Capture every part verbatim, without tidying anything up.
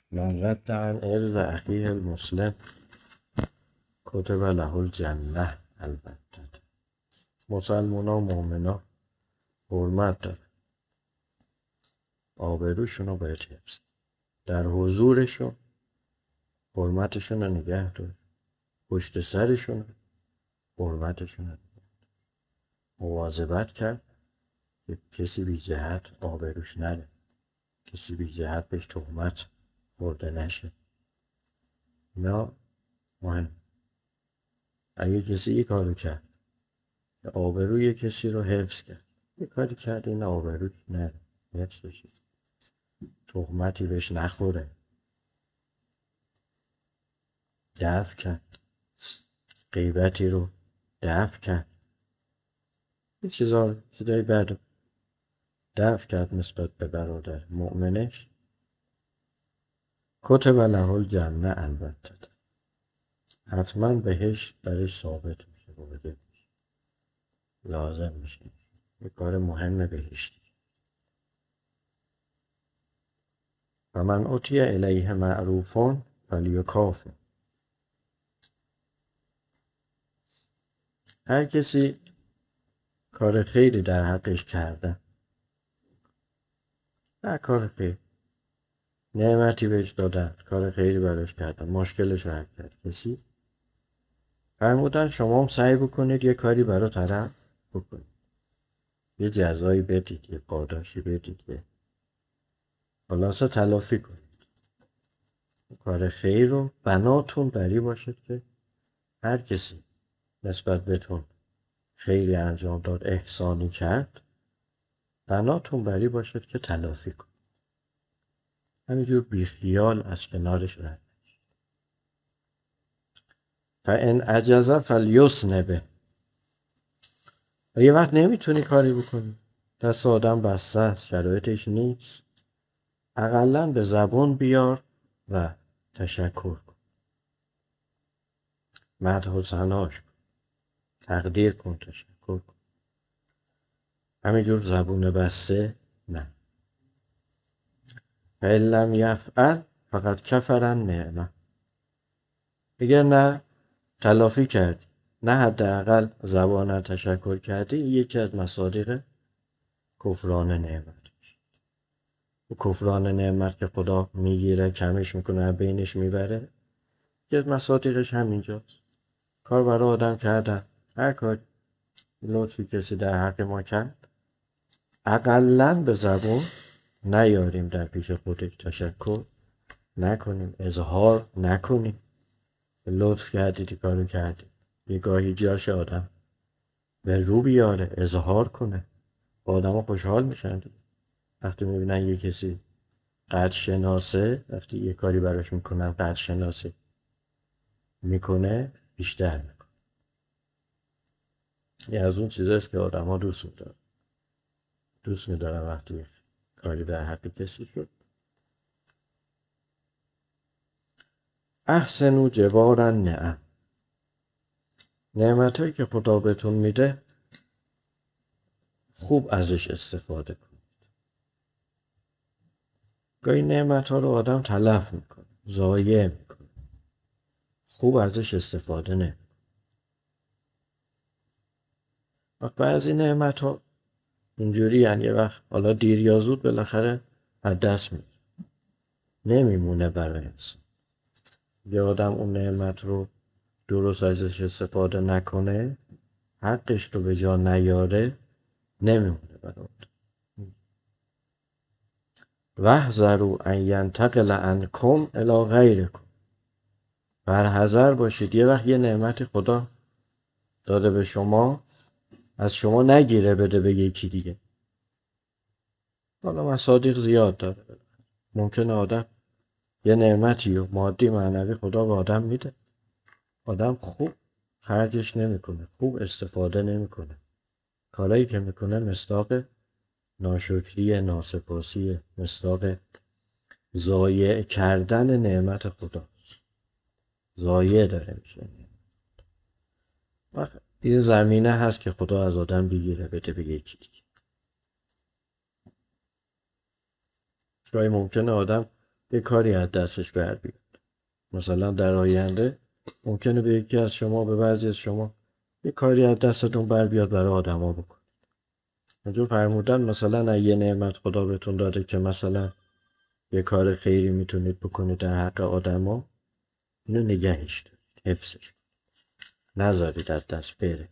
من رد عن ارز اخیه المسلم کتب له الجنه. البته مسلمان ها و مؤمن ها حرمت داره، آبروشون رو باید حفظ در حضورشون حرمتشون رو نگه داره، پشت سرشون حرمتشون رو نگه داره. مواظبت کرد که کسی بی جهت آبروش نره، کسی بی جهت بهش تهمت خورده نشه. نه مهم. اگه کسی یک کارو کرد که آبروی کسی رو حفظ کرد، یک کاری کرد این آبروش نره، حفظ بشه، تهمتی بهش نخوره، دفع کرد، غیبتی رو دفع کرد، این چیزا چیزای بد دفع کرد نسبت به برادر مؤمنش، کتب له الجنه. البته حتما بهشت برش ثابت میشه، بوده لازم میشه، یه کار مهم بهشتی. و من اوتی الیه معروفون فلیکافه. هر کسی کار خیری در حقش کرده، هر کار خیر، نعمتی بهش دادن، کار خیری براش کردن، مشکلش رو حل کرد کسی، فرمودن شما هم سعی بکنید یه کاری برای طرف بکنید، یه جزایی بدید، یه پاداشی بدید، یه خلاصه تلافی کنید. کار خیر رو بناتون بری باشد که هر کسی نسبت بهتون خیری انجام داد، احسانی کرد، بناتون بری باشد که تلافی کنید. همینجور بیخیال از کنارش رد نشید. فان عجز فلیسنبه. یه وقت نمیتونی کاری بکنی، دست آدم بسته است، شرایطش نیست، اقلن به زبون بیار و تشکر کن، مدح و ثناش کن، تقدیر کن، تشکر کن. همینجور زبون بسته نه. فإن لم یفعل فقط کفر النعمة. اگر نه تلافی کردی، نه حداقل زبان تشکر کردی، یکی از مصادیق کفران نعمت. و کفران نعمت که خدا میگیره، کمش میکنه، بینش میبره، یکی از مصادیقش همینجاست. کار برای آدم کردن، هر کار لطفی کسی در حق ما کرد، اقلن به زبون نیاریم در پیش خودش تشکر نکنیم، اظهار نکنیم لطف کردید، کارو کردید. یه گاهی جاش آدم به رو بیاره، اظهار کنه، با آدم ها خوشحال میشن وقتی میبینن یه کسی قدر شناسه، وقتی یه کاری براش میکنن قدر شناسه میکنه، بیشتر میکنه. یه از اون چیزاست که آدم ها دوست میدارن دوست میدارن وقتی کاری در حق کسی شد. احسنوا جوار النعم. نعمت هایی که خدا بهتون میده خوب ازش استفاده کنید. گاهی نعمت ها رو آدم تلف میکنه، ضایع میکنه، خوب ازش استفاده نمیکنه. وقت بعضی نعمت ها اینجوری یعنی یه وقت حالا دیر یا زود بالاخره از دست میره، نمیمونه برای انسان. یه آدم اون نعمت رو درست ازش استفاده نکنه، حقش رو به جا نیاره، نمیمونه برای آدم. واحذروا ان ینتقل عنکم الی غیرکم. برحذر باشید یه وقت یه نعمت خدا داده به شما، از شما نگیره بده به یکی دیگه. حالا مصادیق زیاد داره، ممکنه آدم یه نعمتی و مادی معنوی خدا به آدم میده، آدم خوب خرجش نمیکنه، خوب استفاده نمیکنه، کارایی که میکنه مصداق ناشکری، ناسپاسی، مصداق ضایع کردن نعمت خداست، ضایع داره میشه. وقت یه زمینه هست که خدا از آدم بگیره بده به یکی دیگه. گاهی ممکنه آدم یه کاری از دستش بر بیاد. مثلا در آینده ممکنه به یکی از شما، به بعضی از شما یه کاری از دستتون بر بیاد برای آدما بکن. اونجور فرمودن مثلا یه نعمت خدا بهتون داده که مثلا یه کار خیری میتونید بکنید در حق آدما، اینو نگهش دارید، حفظش نذارید از دست بره،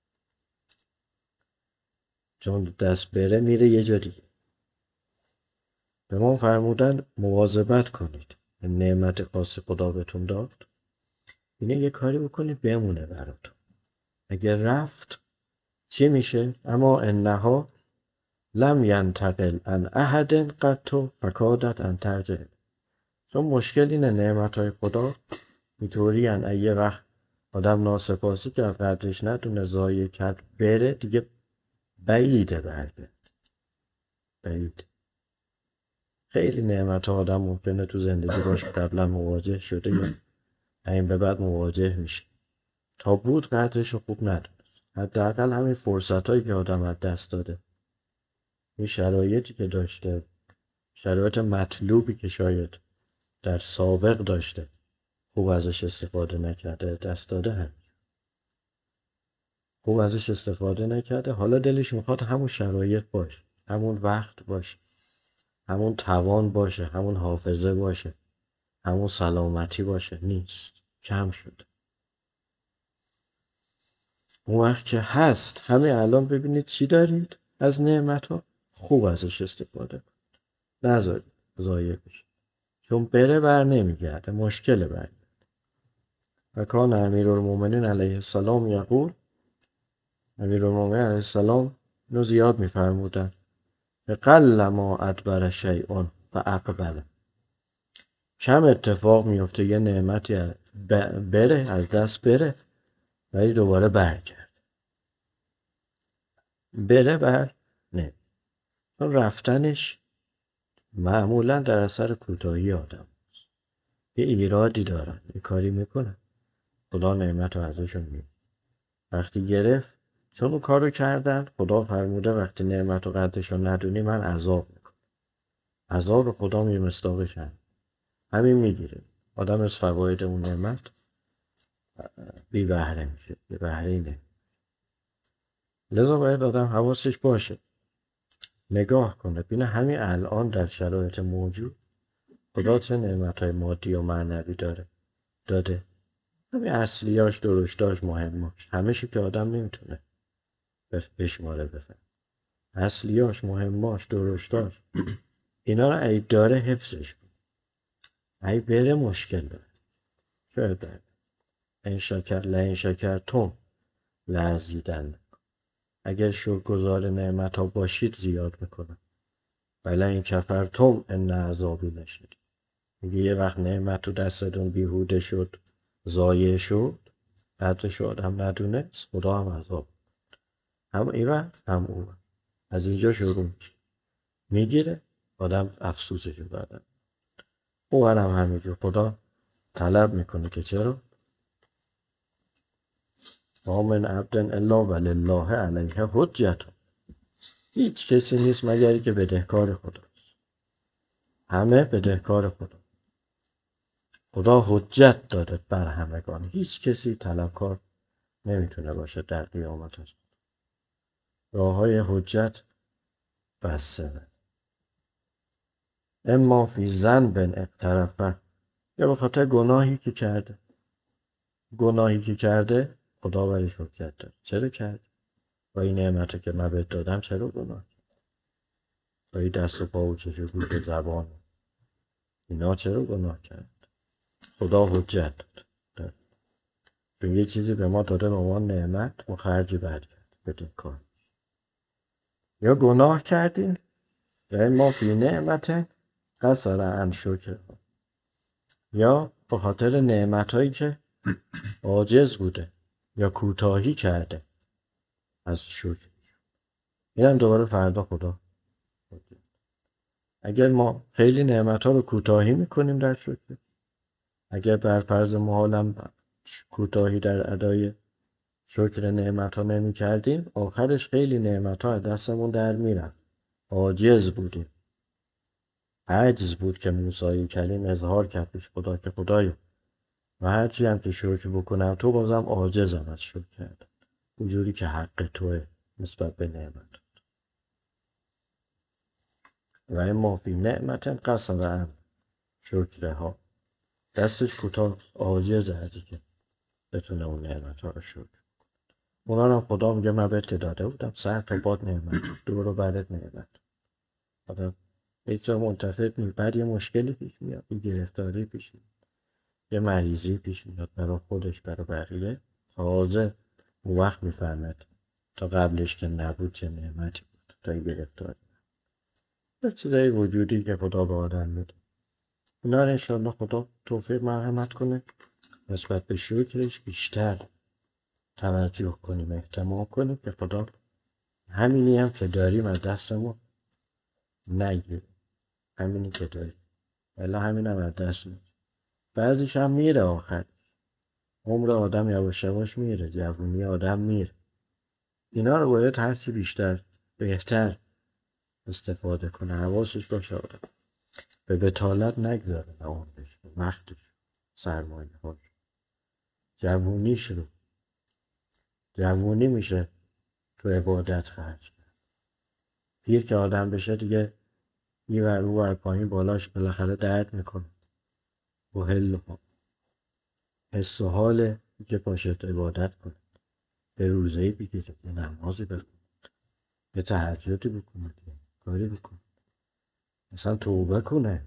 چون دست بره میره یه جا دیگه. به ما فرمودن مواظبت کنید، نعمت خاص خدا بهتون داد، اینه یه کاری بکنید بمونه براتون. اگر رفت چی میشه؟ اما انها لم ینتقل عن احد قط فکادت ان ترجع. چون مشکل اینه نعمتهای خدا اینطوری ان یه وقت آدم ناسپاسی که قدرش ندونه ضایع کرد بره دیگه بعیده برگرد. بعید. خیلی نعمت ها آدم ممکنه تو زندگی باش قبلا مواجه شده یا این به بعد مواجه میشه، تا بود قدرش رو خوب ندونست. حداقل همین فرصت هایی که آدم از دست داده، این شرایطی که داشته، شرایط مطلوبی که شاید در سابق داشته خوب ازش استفاده نکرده، دست داده، هم خوب ازش استفاده نکرده، حالا دلش میخواد همون شرایط باشه، همون وقت باشه، همون توان باشه، همون حافظه باشه، همون سلامتی باشه. نیست، کم شده. اون وقت که هست همین الان ببینید چی دارید از نعمت ها، خوب ازش استفاده کنید، نذارید ضایع بشه، چون بره بر نمیگرده، مشکل برگرده. و کان امیرالمومنین علیه السلام یقول، امیرالمومنین علیه السلام اینو زیاد میفرمودن، قل ما ادبر شیء فاقبل. کم اتفاق میفته یه نعمتی بره، از دست بره، ولی دوباره برگرد. بره بر نه، رفتنش معمولا در اثر کوتاهی آدم است. یه ایرادی دارن، یه کاری میکنن، خدا نعمت رو ازشون میده. وقتی گرفت، چون اون کارو کردن، خدا فرموده وقتی نعمت و قدرش رو ندونی من عذاب میکنم. عذاب خدا می مصداقش هم همین میگیره. آدم از فواید اون نعمت بی بهره میشه، بی بهره اینه. لذا باید آدم حواسش باشه، نگاه کنه، بینه همین الان در شرایط موجود خدا چه نعمتهای مادی و معنوی داره داده. همین اصلیاش، درشتاش، مهماش، همشی که آدم نمیتونه بشماره بفهم، اصلیاش، مهماش، درشتاش، اینا رو ای داره حفظش کن. ای بره مشکل داره. شاید داره این شکر لین شکر تون لرزیدن. اگر شکرگزار نعمت ها باشید زیاد میکنن، ولی این کفر توم ان عذابی نشید. میگه یه وقت نعمت تو دستتون بیهوده شد، ضایع شد، قدرش آدم ندونست، خدا هم عذاب هم این وقت هم اون وقت. از اینجا شروع میشه، میگیره آدم افسوسش بعدن. اون هم همینجور خدا طلب میکنه که چرا ما من عبد الا ولله علیه حجت. هیچ کسی نیست مگری که بدهکار خداست. همه بدهکار خدا. خدا حجت داده بر همگان. هیچ کسی طلبکار نمیتونه باشه در قیامت از خدا. راه های حجت بسته. اما فی ذنب اقترفه، یا به خاطر گناهی که کرده. گناهی که کرده خدا برش حجت داره. چرا کرد؟ با این نعمتی که من بهت دادم چرا گناه کرد؟ با این دست و پا و چشم و گوش و زبان اینا چرا گناه کرد؟ خدا حجت داره. چون یه چیزی به ما داده به ما نعمت و خرجی برگرد بدون کار. یا گناه کردین یا ما فی نعمت قصر عن شکر، یا به خاطر نعمت هایی که عاجز بوده یا کوتاهی کرده از شکر. این هم دوباره فردا خدا. اگر ما خیلی نعمت ها رو کوتاهی میکنیم در شکر، اگر بر فرض محالم کوتاهی در ادای شکر نعمت ها نمی کردیم، آخرش خیلی نعمت ها دستمون در میرن، عاجز بودیم، عجز بود که موسی کلیم اظهار کرد پیش خدا که خدایا و هرچی هم که شکر بکنم تو بازم عاجزم از شکر کردن، اونجوری که حق توه نسبت به نعمت. و اما فی نعمت قصر شکرها، دستش کوتاه عاجز از که بتونه اون نعمت ها رو شکر. اونا هم خدا میگه من بهت داده بودم سر تا باد نعمت دور و برت نعمت. آدم هیچ منتفع نیست، بعد یه مشکلی پیش میاد، یه گرفتاری پیش میاد، یه مریضی پیش میاد برای خودش برای بقیه، تازه اون وقت میفهمد تا قبلش که نبود چه نعمتی بود تا این گرفتاری. یه چیزای وجودی که خدا به آدم میده، اینا رو انشاءالله خدا توفیق مرحمت کنه نسبت به شکرش بیشتر توجه کنیم، اهتمام کنیم که خدا همینی هم که داریم از دستمون نگیره، همینی که داریم الا همین هم از دست میره. بعضیش هم میره، آخر عمر آدم یواش یواش میره، جوونی آدم میره. اینا رو باید هرچی بیشتر بهتر استفاده کنه، حواسش باشه آدم به بطالت نگذاره، به عمرش، به وقتش، سرمایه هاش، جوونیش رو. جوونی میشه تو عبادت خرج کرد. پیر که آدم بشه دیگه این ور اون ور پایین بالاش بالاخره درد میکنه و حل ها حس و حال که پاشت عبادت کنه، به روزهی بگیره، به نمازی بخونه، به تهجدی بکنه، کاری بکنه، مثلا توبه کنه،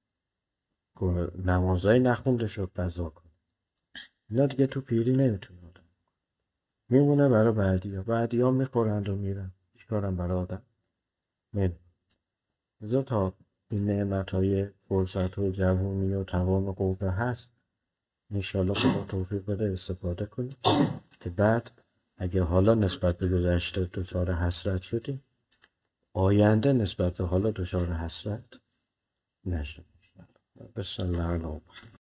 نمازایی نخونده شد قضا کنه. اینا دیگه تو پیری نمیتونه آدم میمونه برای بعدی ها. بعدی ها میخورند و میرن، هیچ کارم برای آدم نمیمونه. ازا تا این نعمت های فرصت و جوانی و توان و قوه هست انشالله خدا توفیق بده استفاده کنیم که بعد اگه حالا نسبت به گذشته دچار حسرت شدیم، آینده نسبت به حالا دچار حسرت نشیم. بسم الله الرحمن الرحیم.